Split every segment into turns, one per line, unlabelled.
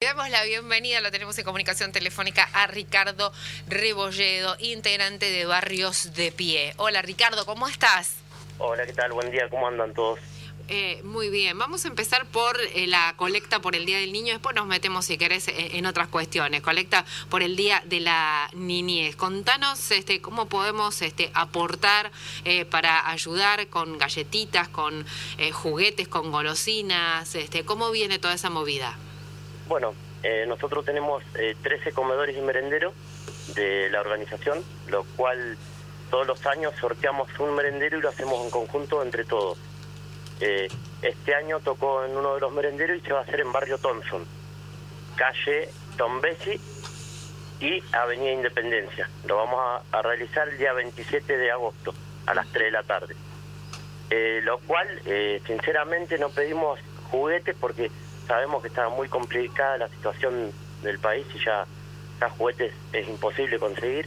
damos la bienvenida, lo tenemos en comunicación telefónica, a Ricardo Rebolledo, integrante de Barrios de Pie. Hola Ricardo, ¿cómo estás?
Hola, ¿qué tal? Buen día, ¿cómo andan todos?
Muy bien, vamos a empezar por la colecta por el Día del Niño, después nos metemos, si querés, en otras cuestiones. Colecta por el Día de la Niñez. Contanos cómo podemos aportar para ayudar con galletitas, con juguetes, con golosinas, cómo viene toda esa movida.
Bueno, nosotros tenemos 13 comedores y merenderos de la organización, lo cual todos los años sorteamos un merendero y lo hacemos en conjunto entre todos. Este año tocó en uno de los merenderos y se va a hacer en Barrio Thompson, calle Tombesi y Avenida Independencia. Lo vamos a realizar el día 27 de agosto a las 3 de la tarde. Lo cual, sinceramente, no pedimos juguetes porque sabemos que está muy complicada la situación del país y ya juguetes es imposible conseguir.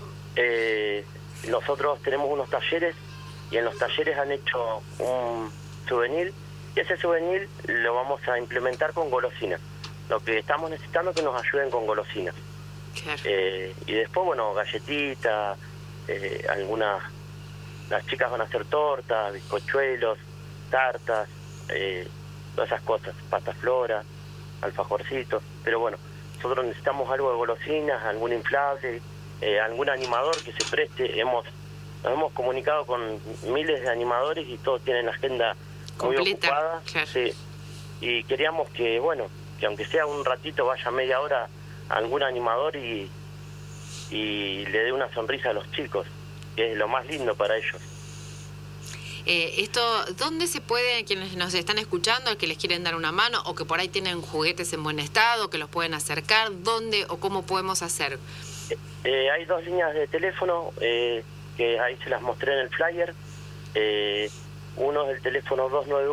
Nosotros tenemos unos talleres y en los talleres han hecho un souvenir y ese souvenir lo vamos a implementar con golosinas. Lo que estamos necesitando es que nos ayuden con golosinas. Y después, bueno, galletitas, las chicas van a hacer tortas, bizcochuelos, tartas, todas esas cosas, pasta flora, alfajorcitos, pero bueno, nosotros necesitamos algo de golosinas, algún inflable, algún animador que se preste. Nos hemos comunicado con miles de animadores y todos tienen la agenda completa, muy ocupada. Claro. Sí. Y queríamos que, bueno, que aunque sea un ratito, vaya media hora algún animador y le dé una sonrisa a los chicos, que es lo más lindo para ellos.
¿Dónde se puede, quienes nos están escuchando, que les quieren dar una mano o que por ahí tienen juguetes en buen estado, que los pueden acercar, dónde o cómo podemos hacer?
Hay 2 líneas de teléfono, que ahí se las mostré en el flyer. Uno es el teléfono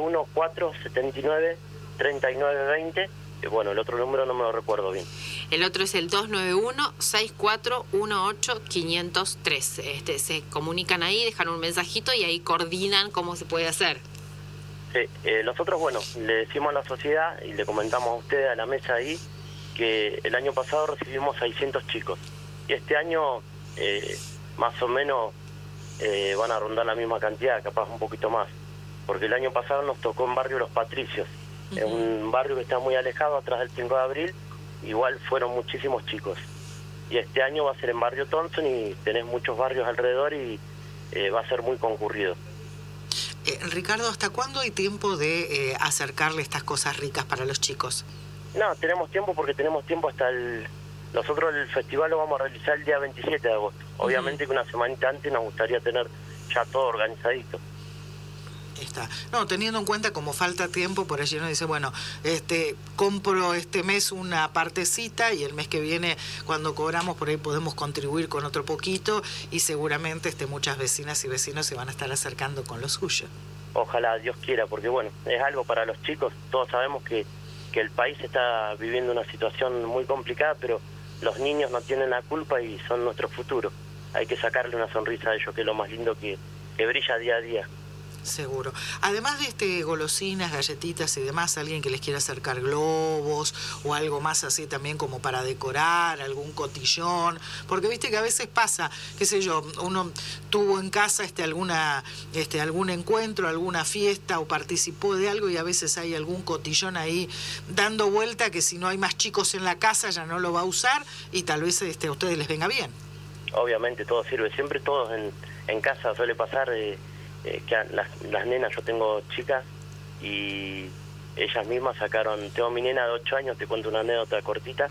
291-479-3920. Bueno, el otro número no me lo recuerdo bien.
El otro es el 291-6418-503. Se comunican ahí, dejan un mensajito y ahí coordinan cómo se puede hacer.
Sí, nosotros, bueno, le decimos a la sociedad y le comentamos a ustedes a la mesa ahí que el año pasado recibimos 600 chicos. Y este año, más o menos, van a rondar la misma cantidad, capaz un poquito más. Porque el año pasado nos tocó en Barrio Los Patricios. Es un barrio que está muy alejado, atrás del 5 de abril. Igual fueron muchísimos chicos. Y este año va a ser en Barrio Thompson y tenés muchos barrios alrededor y va a ser muy concurrido.
Ricardo, ¿hasta cuándo hay tiempo de acercarle estas cosas ricas para los chicos?
No, tenemos tiempo porque tenemos tiempo hasta Nosotros el festival lo vamos a realizar el día 27 de agosto. Obviamente que una semanita antes nos gustaría tener ya todo organizadito.
Está. No, teniendo en cuenta como falta tiempo, por allí uno dice, bueno, compro este mes una partecita y el mes que viene, cuando cobramos, por ahí podemos contribuir con otro poquito y seguramente muchas vecinas y vecinos se van a estar acercando con lo suyo.
Ojalá, Dios quiera, porque bueno, es algo para los chicos. Todos sabemos que el país está viviendo una situación muy complicada, pero los niños no tienen la culpa y son nuestro futuro. Hay que sacarle una sonrisa a ellos, que es lo más lindo que brilla día a día.
Seguro. Además de golosinas, galletitas y demás, alguien que les quiera acercar globos o algo más así también como para decorar, algún cotillón, porque viste que a veces pasa, qué sé yo, uno tuvo en casa algún encuentro, alguna fiesta o participó de algo y a veces hay algún cotillón ahí dando vuelta que si no hay más chicos en la casa ya no lo va a usar y tal vez a ustedes les venga bien.
Obviamente todo sirve, siempre todos en casa suele pasar que las nenas, yo tengo chicas y ellas mismas tengo mi nena de 8 años, te cuento una anécdota cortita.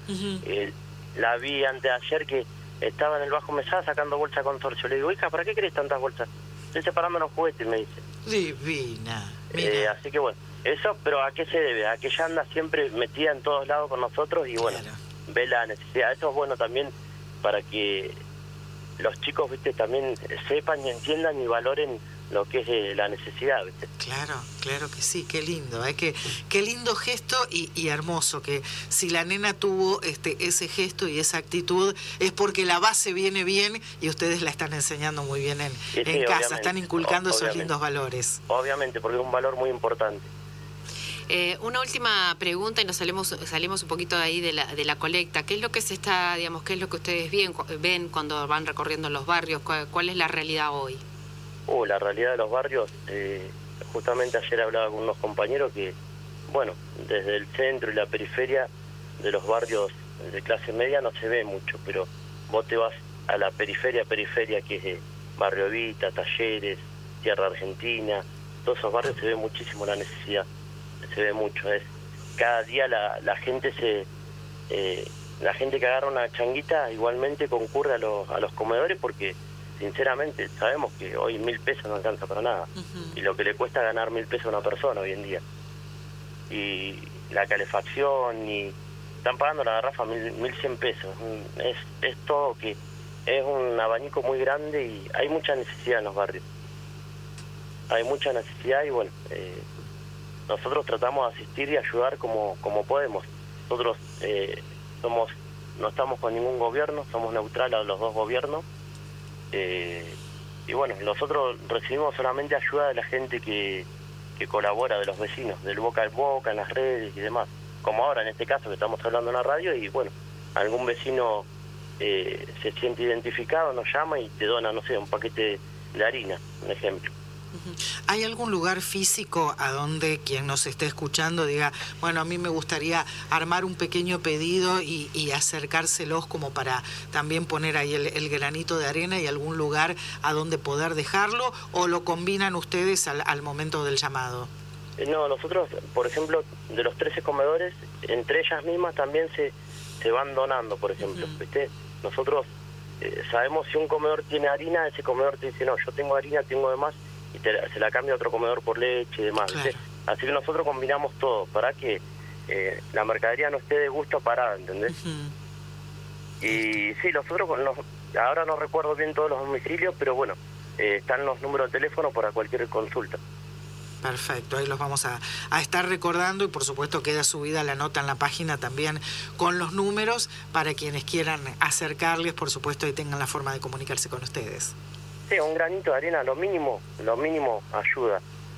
La vi antes de ayer que estaba en el bajo mesada sacando bolsa consorcio. Le digo, hija, ¿para qué querés tantas bolsas? Estoy separando los juguetes, me dice.
Divina.
Así que bueno, eso, pero ¿a qué se debe? A que ella anda siempre metida en todos lados con nosotros y bueno, claro, ve la necesidad. Eso es bueno también para que los chicos, viste, también sepan y entiendan y valoren lo que es la necesidad, ¿viste?
Claro que sí, qué lindo, qué lindo gesto y hermoso, que si la nena tuvo ese gesto y esa actitud es porque la base viene bien y ustedes la están enseñando muy bien en casa, están inculcando esos lindos valores.
Obviamente, porque es un valor muy importante.
Una última pregunta y nos salimos un poquito de ahí de la colecta. ¿Qué es lo que se está, digamos, qué es lo que ustedes ven cuando van recorriendo los barrios? ¿Cuál es la realidad hoy?
La realidad de los barrios, justamente ayer hablaba con unos compañeros que, bueno, desde el centro y la periferia de los barrios de clase media no se ve mucho, pero vos te vas a la periferia, que es Barrio Evita, Talleres, Tierra Argentina, todos esos barrios se ve muchísimo la necesidad, se ve mucho. Cada día la gente la gente que agarra una changuita igualmente concurre a los comedores porque sinceramente sabemos que hoy 1.000 pesos no alcanza para nada. Y lo que le cuesta ganar 1.000 pesos a una persona hoy en día. Y la calefacción, y están pagando la garrafa 1.100 pesos. Es todo que es un abanico muy grande y hay mucha necesidad en los barrios. Hay mucha necesidad y bueno, nosotros tratamos de asistir y ayudar como podemos. Nosotros no estamos con ningún gobierno, somos neutrales a los dos gobiernos. Y bueno, nosotros recibimos solamente ayuda de la gente que colabora, de los vecinos, del boca a boca, en las redes y demás. Como ahora en este caso que estamos hablando en la radio y bueno, algún vecino se siente identificado, nos llama y te dona, no sé, un paquete de harina, un ejemplo.
¿Hay algún lugar físico a donde quien nos esté escuchando diga, bueno, a mí me gustaría armar un pequeño pedido y acercárselos como para también poner ahí el granito de arena y algún lugar a donde poder dejarlo, o lo combinan ustedes al momento del llamado?
No, nosotros, por ejemplo, de los 13 comedores, entre ellas mismas también se van donando, por ejemplo. ¿Viste? Nosotros sabemos si un comedor tiene harina, ese comedor te dice, no, yo tengo harina, tengo de más, y se la cambia a otro comedor por leche y demás. Claro. Así que nosotros combinamos todo para que la mercadería no esté de gusto parada, ¿entendés? Y sí, nosotros ahora no recuerdo bien todos los domicilios, pero bueno, están los números de teléfono para cualquier consulta.
Perfecto, ahí los vamos a estar recordando y por supuesto queda subida la nota en la página también con los números para quienes quieran acercarles, por supuesto, y tengan la forma de comunicarse con ustedes.
Sí, un granito de arena, lo mínimo ayuda.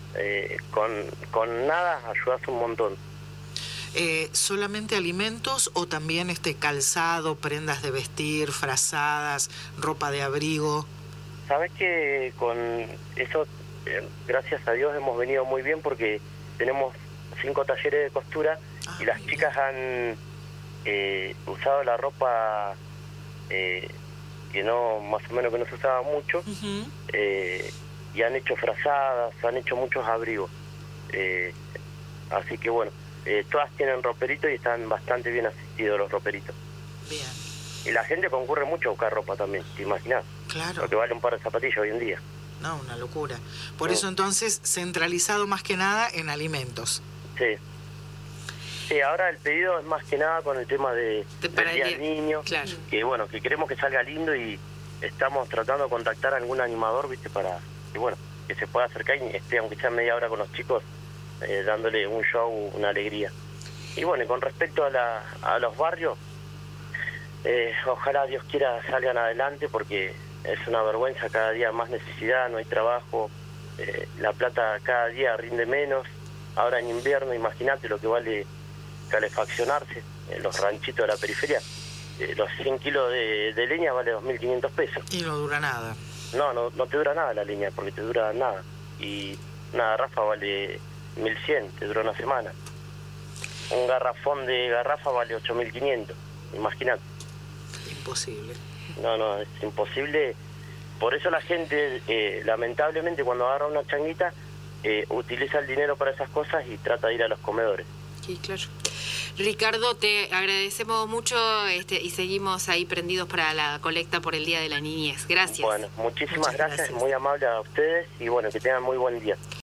Con nada ayudas un montón.
¿Solamente alimentos o también calzado, prendas de vestir, frazadas, ropa de abrigo?
Sabes que con eso, gracias a Dios, hemos venido muy bien porque tenemos 5 talleres de costura y las chicas han usado la ropa que no, más o menos que no se usaba mucho, y han hecho frazadas, han hecho muchos abrigos. Así que bueno, todas tienen roperitos y están bastante bien asistidos los roperitos.
Bien.
Y la gente concurre mucho a buscar ropa también, ¿te imaginas?
Claro.
Lo que vale un par de zapatillas hoy en día.
No, una locura. Por eso entonces, centralizado más que nada en alimentos.
Sí. Sí, ahora el pedido es más que nada con el tema del Día del Niño,
claro.
Que bueno, que queremos que salga lindo y estamos tratando de contactar a algún animador, ¿viste? Para que bueno, que se pueda acercar y esté, aunque sea media hora con los chicos, dándole un show, una alegría. Y bueno, y con respecto a los barrios, ojalá Dios quiera salgan adelante porque es una vergüenza, cada día más necesidad, no hay trabajo, la plata cada día rinde menos. Ahora en invierno, imagínate lo que vale calefaccionarse en los ranchitos de la periferia. Los 100 kilos de leña vale 2.500 pesos.
Y no dura nada.
No te dura nada la leña, porque te dura nada. Y una garrafa vale 1.100, te dura una semana. Un garrafón de garrafa vale 8.500, imagínate.
Imposible.
No, es imposible. Por eso la gente, lamentablemente, cuando agarra una changuita, utiliza el dinero para esas cosas y trata de ir a los comedores.
Sí, claro. Ricardo, te agradecemos mucho y seguimos ahí prendidos para la colecta por el Día de la Niñez. Gracias.
Bueno, muchísimas gracias, muy amable a ustedes y bueno, que tengan muy buen día.